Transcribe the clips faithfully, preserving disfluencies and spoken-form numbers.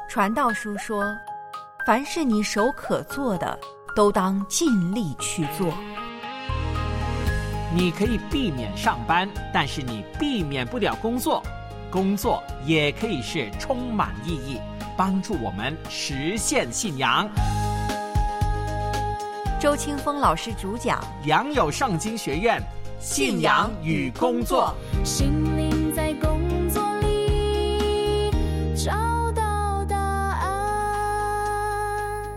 传道书说，凡是你手可做的，都当尽力去做。 你可以避免上班，但是你避免不了工作。工作也可以是充满意义，帮助我们实现信仰。 周清风老师主讲， 良友圣经学院信仰与工作。 心灵在工作里找到答案。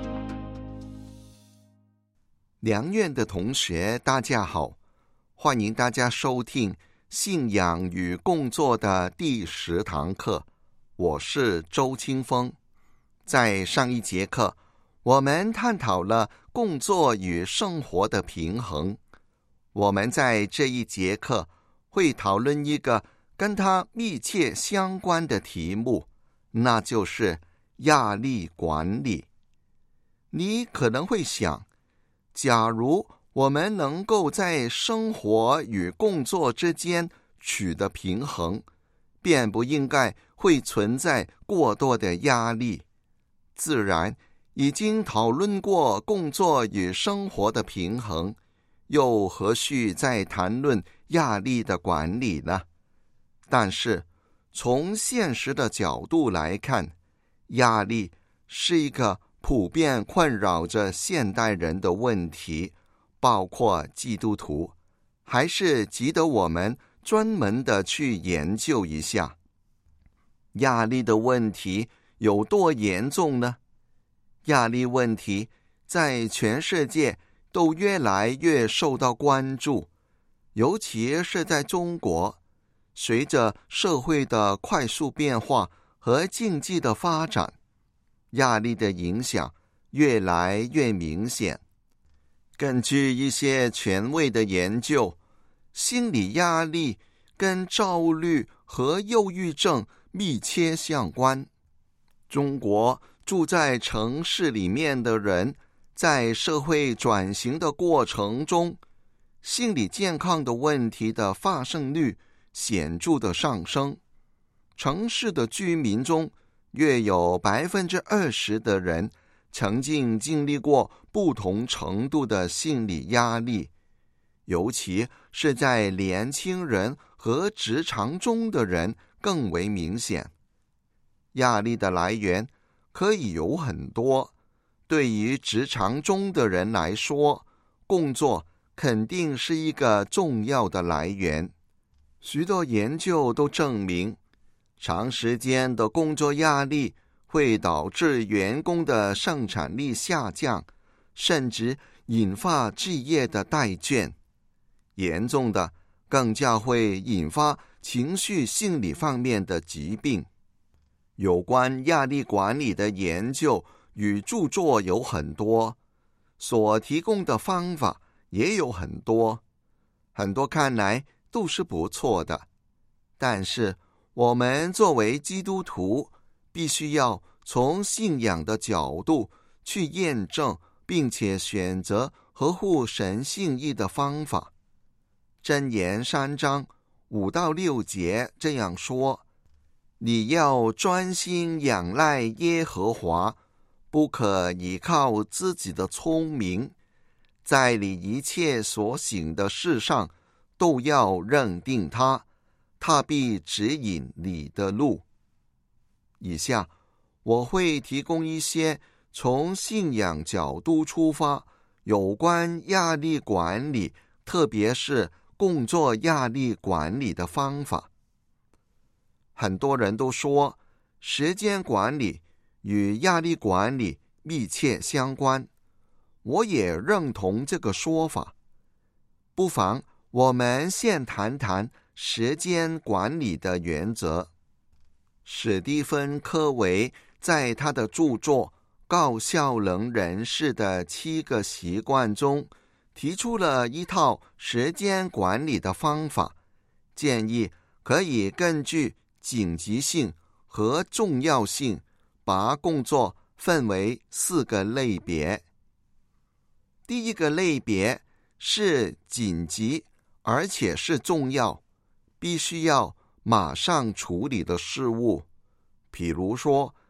良院的同学大家好，欢迎大家收听信仰与工作的第十堂课，我是周清风。在上一节课，我们探讨了工作与生活的平衡。我们在这一节课会讨论一个跟它密切相关的题目，那就是压力管理。你可能会想，假如我们能够在生活与工作之间取得平衡，便不应该会存在过多的压力。自然，已经讨论过工作与生活的平衡，又何须再谈论压力的管理呢？但是，从现实的角度来看，压力是一个普遍困扰着现代人的问题，包括基督徒，还是值得我们专门的去研究一下。压力的问题有多严重呢？压力问题在全世界都越来越受到关注，尤其是在中国，随着社会的快速变化和经济的发展，压力的影响越来越明显。根据一些权威的研究，心理压力跟焦虑和忧郁症密切相关。中国住在城市里面的人，在社会转型的过程中，心理健康的问题的发生率显著的上升。城市的居民中，约有百分之二十的人曾经经历过不同程度的心理压力，尤其是在年轻人和职场中的人更为明显。压力的来源可以有很多，对于职场中的人来说，工作肯定是一个重要的来源。许多研究都证明，长时间的工作压力会导致员工的生产力下降，甚至引发职业的怠倦。严重的更加会引发情绪心理方面的疾病。有关压力管理的研究与著作有很多，所提供的方法也有很多，很多看来都是不错的。但是我们作为基督徒，必须要从信仰的角度去验证，并且选择合乎神心意的方法。箴言三章五到六节这样说：你要专心仰赖耶和华，不可依靠自己的聪明，在你一切所行的事上都要认定他，他必指引你的路。以下我会提供一些从信仰角度出发，有关压力管理，特别是工作压力管理的方法。很多人都说，时间管理与压力管理密切相关，我也认同这个说法。不妨我们先谈谈时间管理的原则。史蒂芬·科维在他的著作《高效能人士的七个习惯》中提出了一套时间管理的方法，建议可以根据紧急性和重要性把工作分为四个类别。第一个类别是紧急而且是重要，必须要马上处理的事物，比如说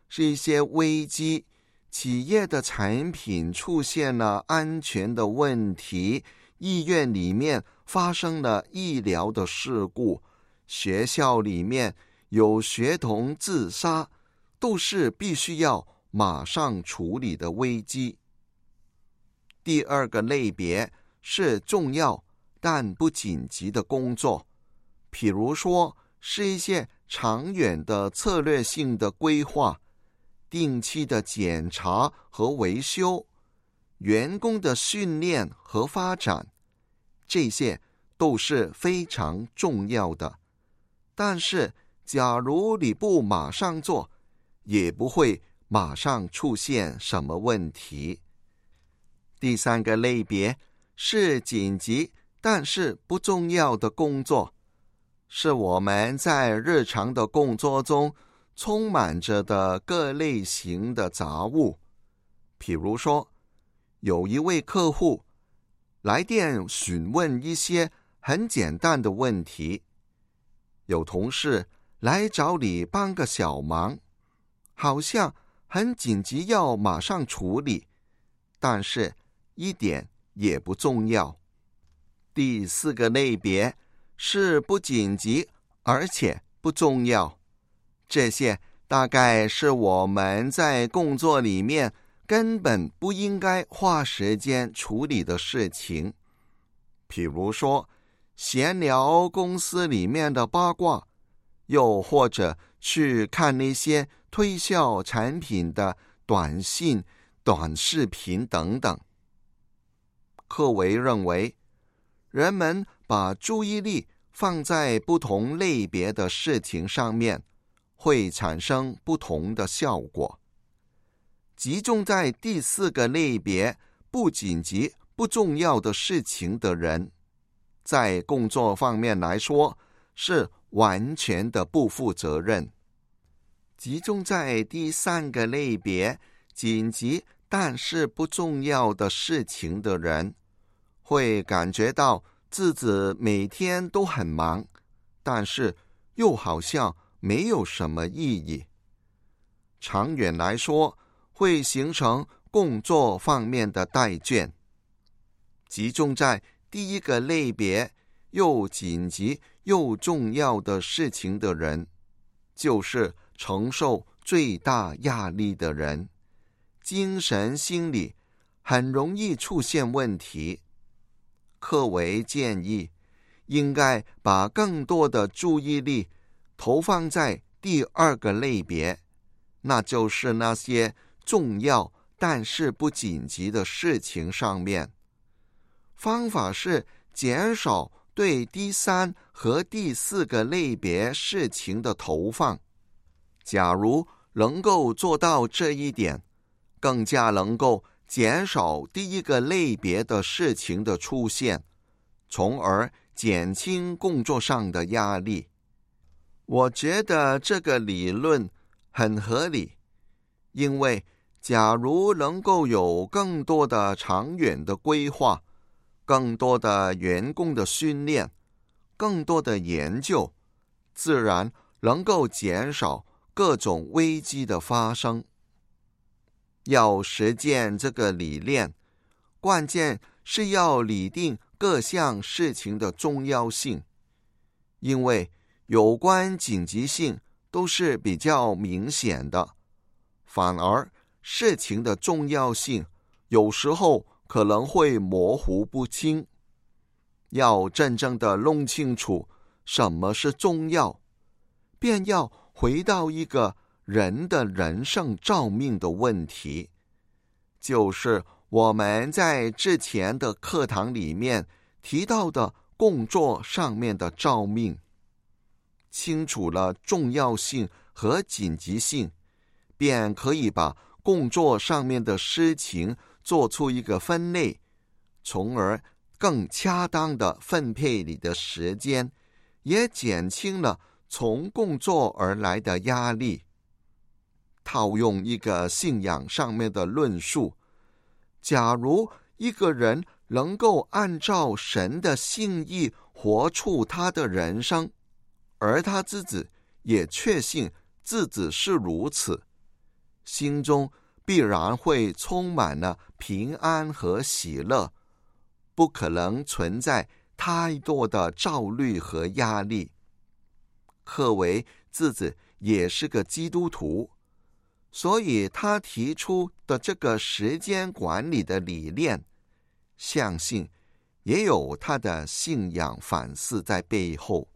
是一些危机，企业的产品出现了安全的问题，医院里面发生了医疗的事故，学校里面有学童自杀，都是必须要马上处理的危机。第二个类别是重要但不紧急的工作，譬如说是一些长远的策略性的规划，定期的检查和维修，员工的训练和发展，这些都是非常重要的。但是假如你不马上做，也不会马上出现什么问题。第三个类别是紧急但是不重要的工作，是我们在日常的工作中充满着的各类型的杂物。譬如说，有一位客户来电询问一些很简单的问题，有同事来找你帮个小忙，好像很紧急要马上处理，但是一点也不重要。第四个类别是不紧急而且不重要，这些大概是我们在工作里面根本不应该花时间处理的事情。譬如说，闲聊公司里面的八卦，又或者去看那些推销产品的短信、短视频等等。克维认为，人们把注意力放在不同类别的事情上面，会产生不同的效果。集中在第四个类别不紧急不重要的事情的人，在工作方面来说是完全的不负责任。集中在第三个类别紧急但是不重要的事情的人，会感觉到自己每天都很忙，但是又好像没有什么意义。长远来说，会形成工作方面的怠倦。集中在第一个类别又紧急又重要的事情的人，就是承受最大压力的人，精神心理很容易出现问题。克维建议应该把更多的注意力投放在第二个类别，那就是那些重要但是不紧急的事情上面。方法是减少对第三和第四个类别事情的投放。假如能够做到这一点，更加能够减少第一个类别的事情的出现，从而减轻工作上的压力。我觉得这个理论很合理，因为假如能够有更多的长远的规划，更多的员工的训练，更多的研究，自然能够减少各种危机的发生。要实践这个理念，关键是要拟定各项事情的重要性，因为有关紧急性都是比较明显的，反而事情的重要性有时候可能会模糊不清。要真正的弄清楚什么是重要，便要回到一个人的人生照命的问题，就是我们在之前的课堂里面提到的工作上面的照命。清楚了重要性和紧急性，便可以把工作上面的事情做出一个分类，从而更恰当地分配你的时间，也减轻了从工作而来的压力。套用一个信仰上面的论述，假如一个人能够按照神的心意活出他的人生，而他自己也确信自己是如此， 心中必然会充满了平安和喜乐，不可能存在太多的焦虑和压力。克维自己也是个基督徒，所以他提出的这个时间管理的理念，相信也有他的信仰反思在背后。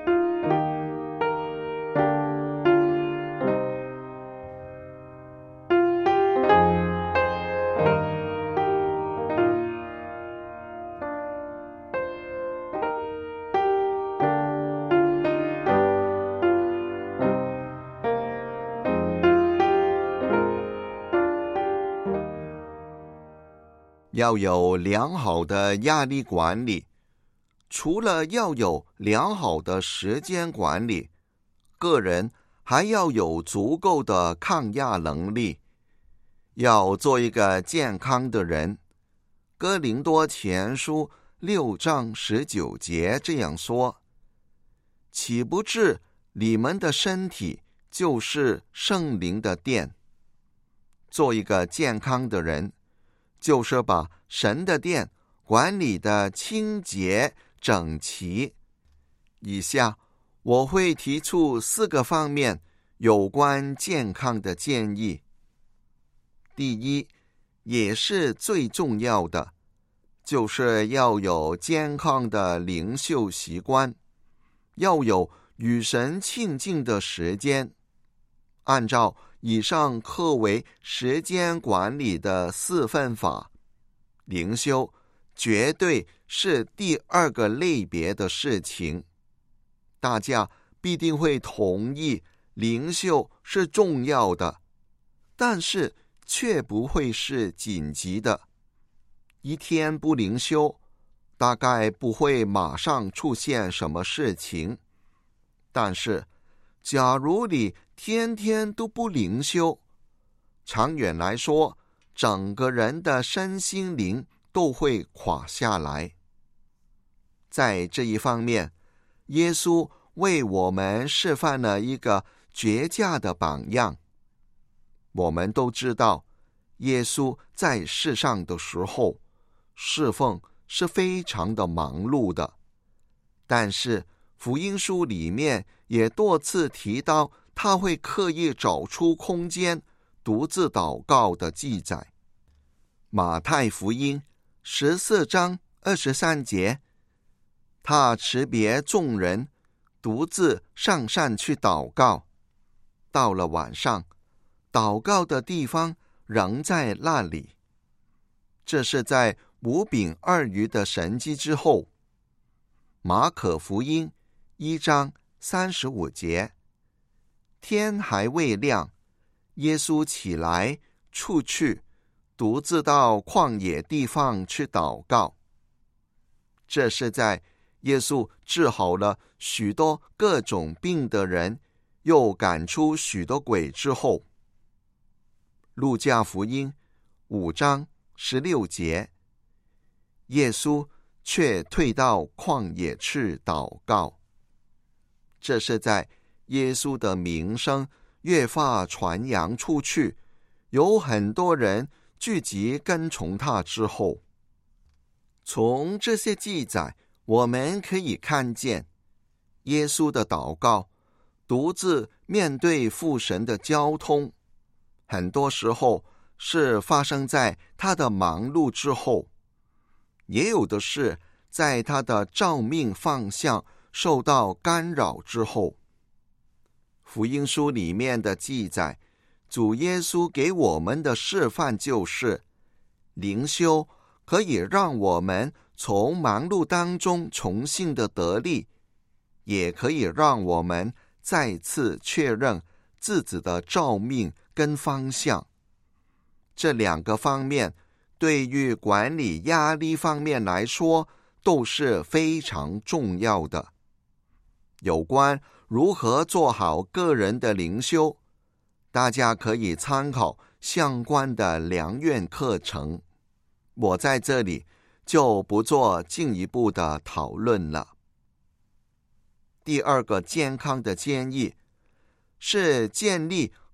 要有良好的压力管理，除了要有良好的时间管理，个人还要有足够的抗压能力，要做一个健康的人。哥林多前书六章十九节这样说：岂不知你们的身体就是圣灵的殿？做一个健康的人，就是把神的殿管理的清洁整齐。以下我会提出四个方面有关健康的建议。第一，也是最重要的，就是要有健康的灵修习惯，要有与神亲近的时间。按照以上课为时间管理的四分法，灵修绝对是第二个类别的事情。大家必定会同意灵修是重要的，但是却不会是紧急的。一天不灵修，大概不会马上出现什么事情。但是假如你天天都不灵修，长远来说，整个人的身心灵都会垮下来。在这一方面，耶稣为我们示范了一个绝佳的榜样。我们都知道，耶稣在世上的时候，侍奉是非常的忙碌的，但是福音书里面也多次提到他会刻意找出空间独自祷告的记载。马太福音十四章二十三节，他辞别众人，独自上山去祷告。到了晚上，祷告的地方仍在那里。这是在五饼二鱼的神迹之后。马可福音一章三十五节，天还未亮，耶稣起来出去，独自到旷野地方去祷告。这是在耶稣治好了许多各种病的人，又赶出许多鬼之后。路加福音五章十六节，耶稣却退到旷野去祷告。这是在耶稣的名声越发传扬出去，有很多人聚集跟从他之后。从这些记载，我们可以看见，耶稣的祷告独自面对父神的交通，很多时候是发生在他的忙碌之后，也有的是在他的照命方向受到干扰之后。福音书里面的记载，主耶稣给我们的示范就是，灵修可以让我们从忙碌当中重新的得力，也可以让我们再次确认自己的照命跟方向。这两个方面对于管理压力方面来说都是非常重要的。有关如何做好个人的灵修，大家可以参考相关的良院课程，我在这里就不做进一步的讨论了。第二个健康的建议是建立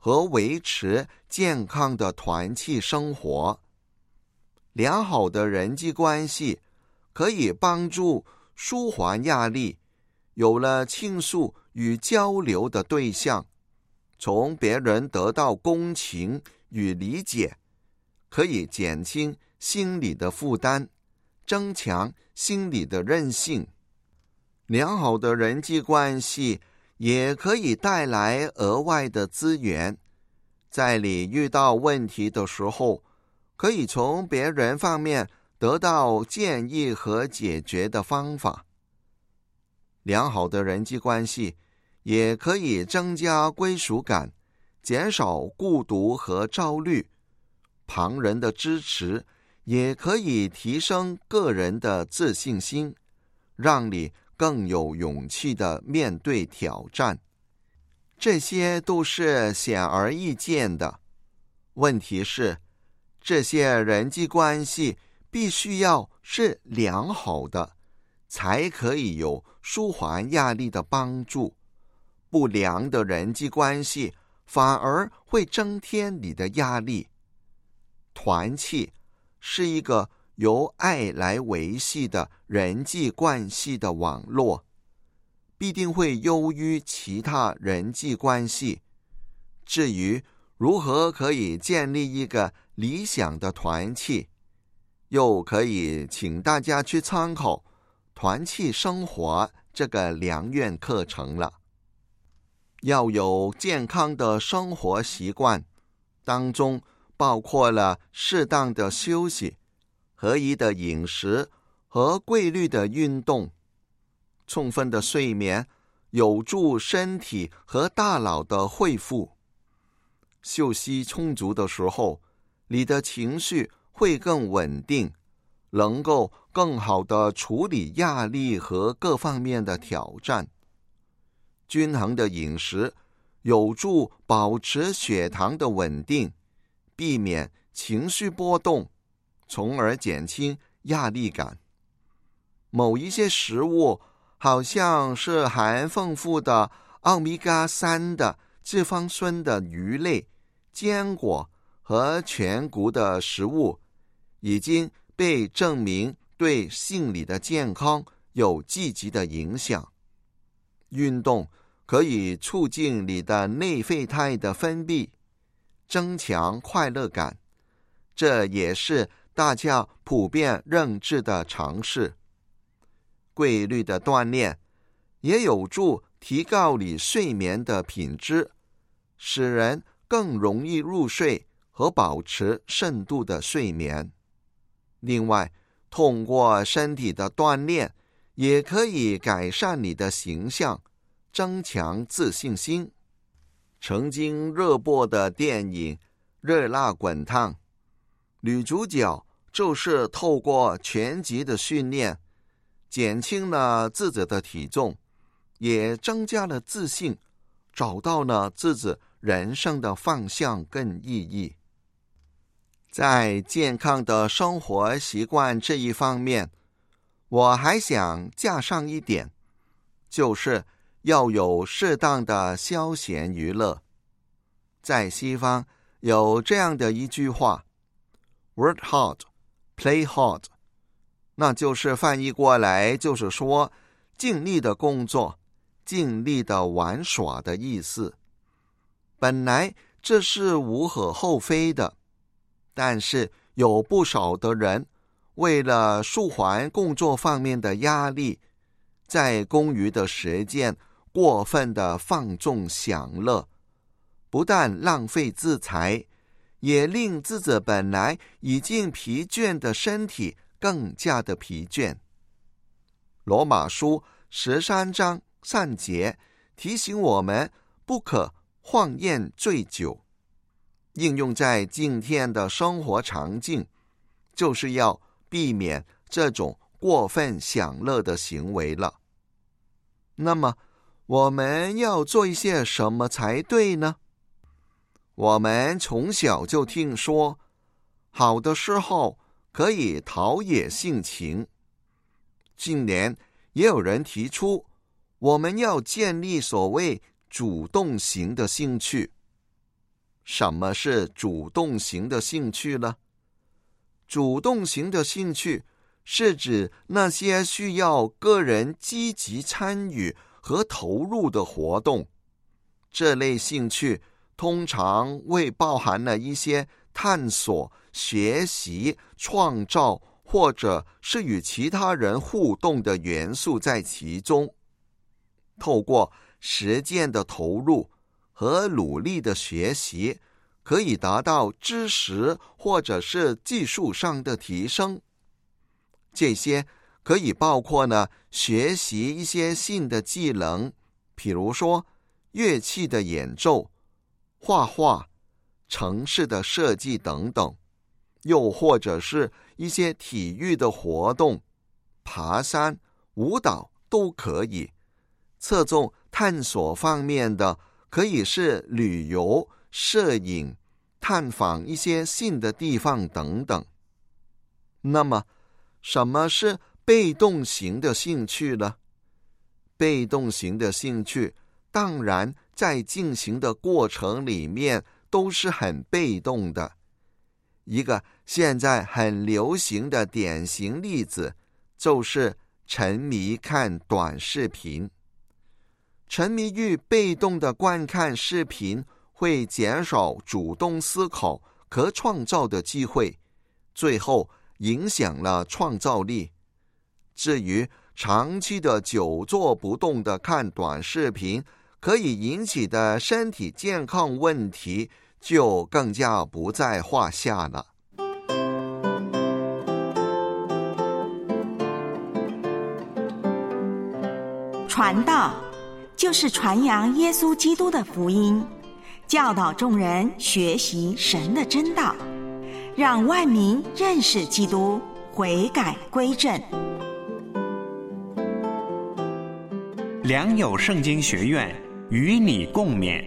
和维持健康的团契生活。良好的人际关系可以帮助舒缓压力，有了倾诉与交流的对象，从别人得到共情与理解，可以减轻心理的负担，增强心理的韧性。良好的人际关系也可以带来额外的资源，在你遇到问题的时候，可以从别人方面得到建议和解决的方法。良好的人际关系也可以增加归属感，减少孤独和焦虑。旁人的支持也可以提升个人的自信心，让你更有勇气地面对挑战。这些都是显而易见的。问题是，这些人际关系必须要是良好的，才可以有舒缓压力的帮助。不良的人际关系反而会增添你的压力。团契是一个由爱来维系的人际关系的网络，必定会优于其他人际关系。至于如何可以建立一个理想的团契，又可以请大家去参考团契生活这个良缘课程了。要有健康的生活习惯，当中包括了适当的休息、合宜的饮食和规律的运动。充分的睡眠有助身体和大脑的恢复。休息充足的时候，你的情绪会更稳定，能够更好地处理压力和各方面的挑战。均衡的饮食有助保持血糖的稳定，避免情绪波动，从而减轻压力感。某一些食物好像是含丰富的欧米伽三的脂肪酸的鱼类、坚果和全谷的食物，已经被证明对心理的健康有积极的影响。运动可以促进你的内啡肽的分泌，增强快乐感，这也是大家普遍认知的常识。规律的锻炼也有助提高你睡眠的品质，使人更容易入睡和保持深度的睡眠。另外，通过身体的锻炼，也可以改善你的形象，增强自信心。曾经热播的电影《热辣滚烫》，女主角就是透过拳击的训练，减轻了自己的体重，也增加了自信，找到了自己人生的方向跟意义。在健康的生活习惯这一方面，我还想加上一点，就是要有适当的消闲娱乐。在西方有这样的一句话 Work hard, play hard， 那就是翻译过来就是说尽力的工作，尽力的玩耍的意思。本来这是无可厚非的，但是有不少的人为了舒缓工作方面的压力，在空余的时间过分的放纵享乐，不但浪费资财，也令自己本来已经疲倦的身体更加的疲倦。罗马书十三章三节提醒我们不可荒宴醉酒，应用在今天的生活场景，就是要避免这种过分享乐的行为了。那么我们要做一些什么才对呢？我们从小就听说，好的时候可以陶冶性情。近年也有人提出，我们要建立所谓主动型的兴趣。 什么是主动型的兴趣呢？主动型的兴趣是指那些需要个人积极参与和投入的活动。这类兴趣通常会包含了一些探索、学习、创造或者是与其他人互动的元素在其中。透过实践的投入和努力的学习，可以达到知识或者是技术上的提升。这些可以包括呢，学习一些新的技能，比如说乐器的演奏、画画、城市的设计等等，又或者是一些体育的活动，爬山、舞蹈都可以。侧重探索方面的，可以是旅游、摄影、探访一些新的地方等等。那么，什么是被动型的兴趣呢？被动型的兴趣，当然在进行的过程里面都是很被动的。一个现在很流行的典型例子，就是沉迷看短视频。沉迷于被动的观看视频，会减少主动思考和创造的机会，最后影响了创造力。至于长期的久坐不动的看短视频，可以引起的身体健康问题，就更加不在话下了。 传道就是传扬耶稣基督的福音，教导众人学习神的真道，让万民认识基督，悔改归正。 良友圣经学院与你共勉。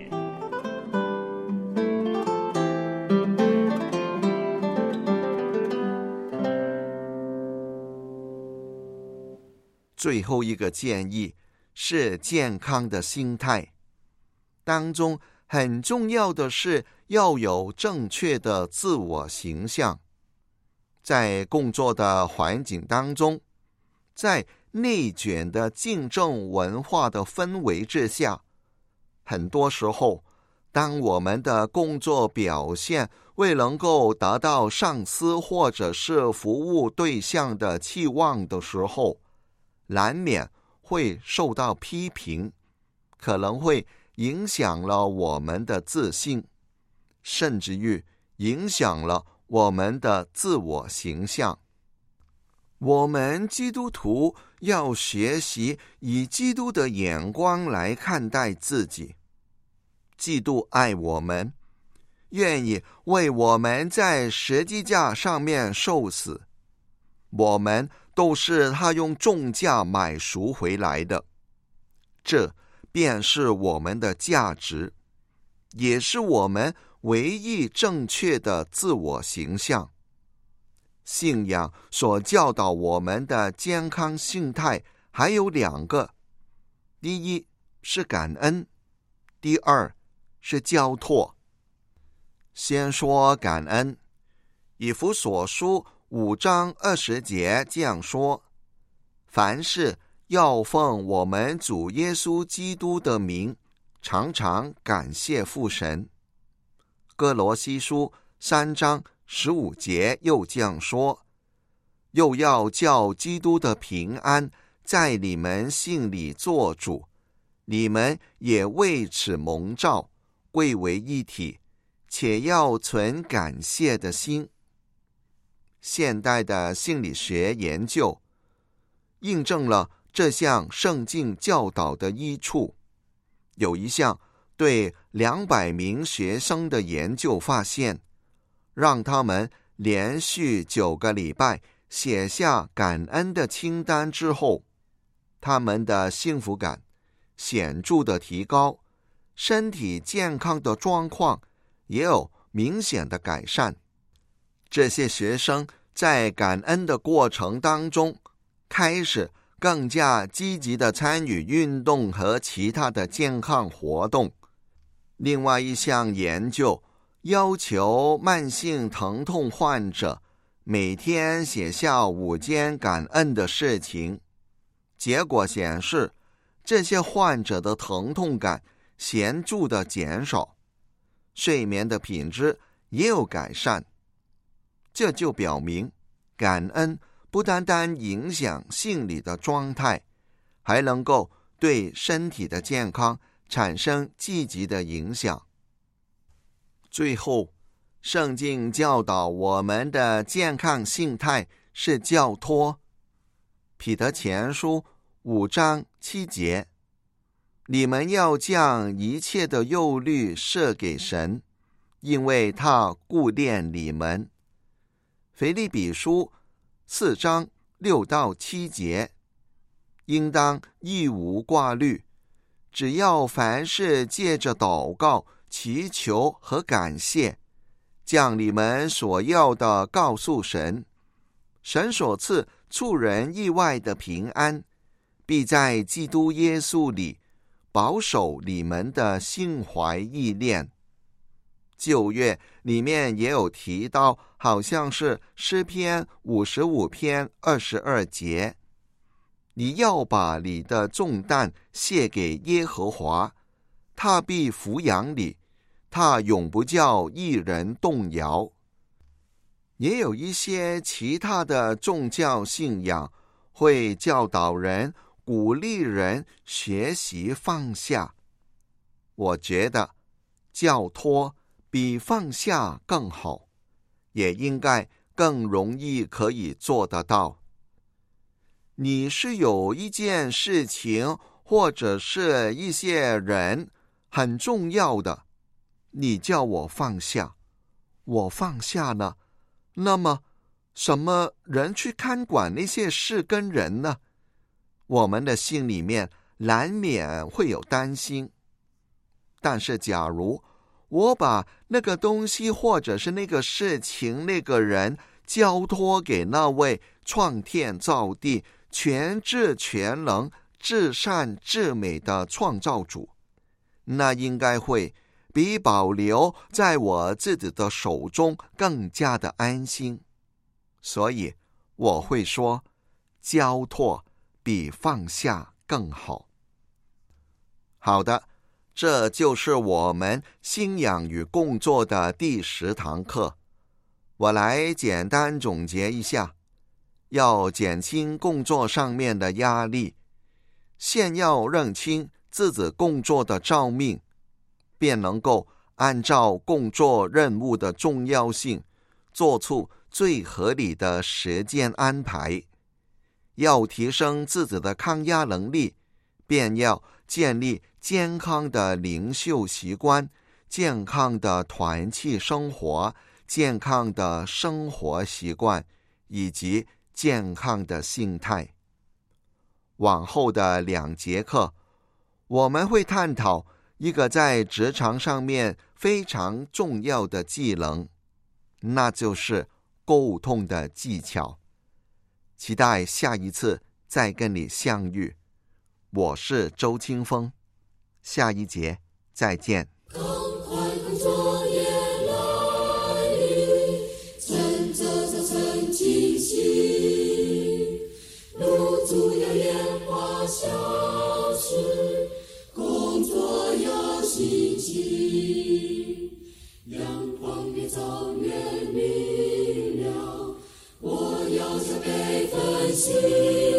最后一个建议是健康的心态，当中很重要的是要有正确的自我形象。在工作的环境当中，在内卷的竞争文化的氛围之下，很多时候，当我们的工作表现未能够达到上司或者是服务对象的期望的时候，难免会受到批评，可能会影响了我们的自信，甚至于影响了我们的自我形象。我们基督徒要学习以基督的眼光来看待自己。基督爱我们，愿意为我们在十字架上面受死，我们都是他用重价买赎回来的，这便是我们的价值，也是我们唯一正确的自我形象。信仰所教导我们的健康心态还有两个，第一是感恩，第二是交托。先说感恩，以弗所书五章二十节这样说：凡事要奉我们主耶稣基督的名，常常感谢父神。哥罗西书三章十五节又这样说：又要叫基督的平安在你们心里做主，你们也为此蒙召，归为一体，且要存感谢的心。现代的心理学研究印证了这项圣经教导的益处。有一项对两百名学生的研究发现，让他们连续九个礼拜写下感恩的清单之后，他们的幸福感显著的提高，身体健康的状况也有明显的改善。这些学生在感恩的过程当中，开始更加积极的参与运动和其他的健康活动。另外一项研究要求慢性疼痛患者每天写下五件感恩的事情。结果显示，这些患者的疼痛感显著的减少，睡眠的品质也有改善。这就表明，感恩不单单影响心理的状态，还能够对身体的健康产生积极的影响。最后，圣经教导我们的健康心态是交托。彼得前书五章七节，你们要将一切的忧虑设给神，因为他顾念你们。腓立比书四章六到七节，应当一无挂虑，只要凡事借着祷告、祈求和感谢，将你们所要的告诉神。神所赐出人意外的平安，必在基督耶稣里保守你们的心怀意念。旧约里面也有提到，好像是诗篇五十五篇二十二节，你要把你的重担卸给耶和华，他必抚养你，他永不叫一人动摇。也有一些其他的宗教信仰会教导人、鼓励人学习放下。我觉得交托比放下更好，也应该更容易可以做得到。你是有一件事情或者是一些人很重要的，你叫我放下，我放下了，那么什么人去看管那些事跟人呢？我们的心里面难免会有担心。但是假如我把那个东西或者是那个事情、那个人交托给那位创天造地、全知全能、至善至美的创造主，那应该会比保留在我自己的手中更加的安心。所以我会说，交托比放下更好。好的，这就是我们信仰与工作的第十堂课。我来简单总结一下：要减轻工作上面的压力，先要认清自己工作的召命，便能够按照工作任务的重要性，做出最合理的时间安排。要提升自己的抗压能力，便要建立健康的灵修习惯、健康的团契生活、健康的生活习惯以及健康的心态。往后的两节课，我们会探讨一个在职场上面非常重要的技能，那就是沟通的技巧。期待下一次再跟你相遇。我是周清风，下一节再见。 赶快工作也来临，趁着早晨清醒，露珠要烟花消失，工作要心情，阳光越照越明了，我要加倍奋心。